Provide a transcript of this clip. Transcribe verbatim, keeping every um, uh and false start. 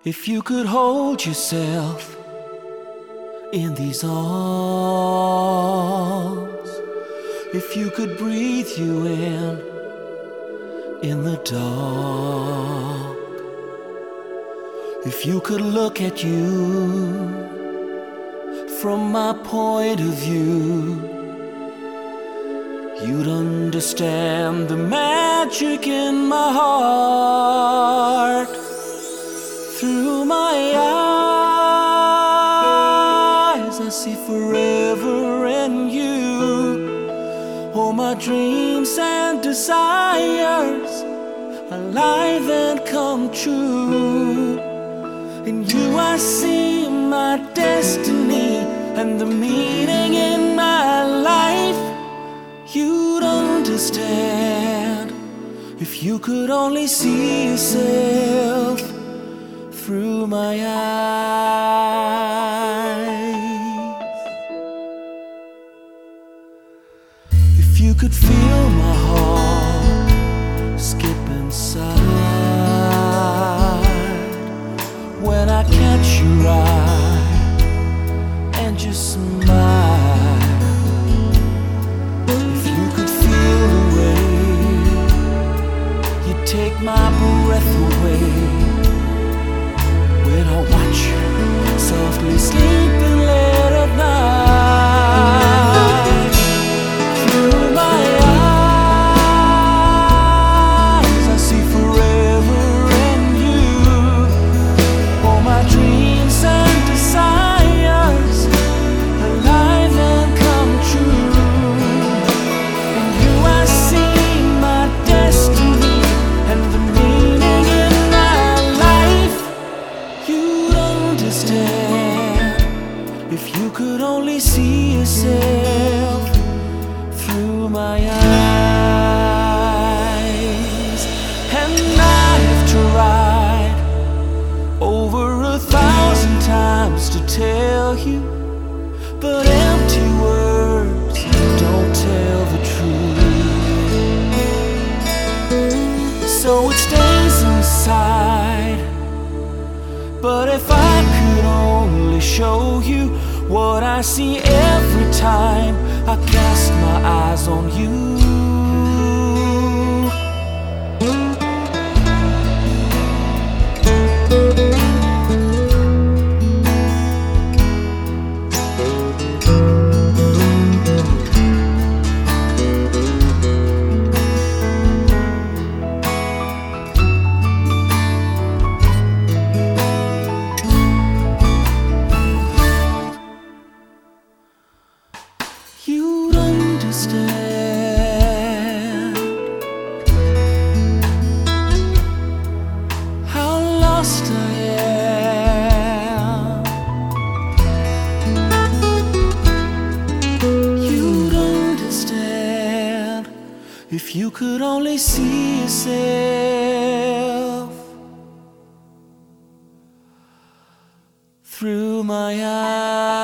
If you could hold yourself in these arms, if you could breathe you in in the dark, if you could look at you from my point of view, you'd understand the magic in my heart. Through my eyes I see forever in you, all my dreams and desires alive and come true. In you I see my destiny and the meaning in my life. You'd understand if you could only see yourself through my eyes. If you could feel my heart skip inside when I catch your eye and just smile. If you could feel the way you take my breath away when I watch you softly sleeping late at night. Through my eyes I see forever in you, all my dreams and desires alive and come true. In you I see my destiny and the meaning in my life. You'd understand if you could only see yourself through my eyes. And I've tried over a thousand times to tell you, but empty words don't tell the truth. So it stays inside. But if I could only show you what I see every time I cast my eyes on you. You'd understand how lost I am. You'd understand if you could only see yourself through my eyes.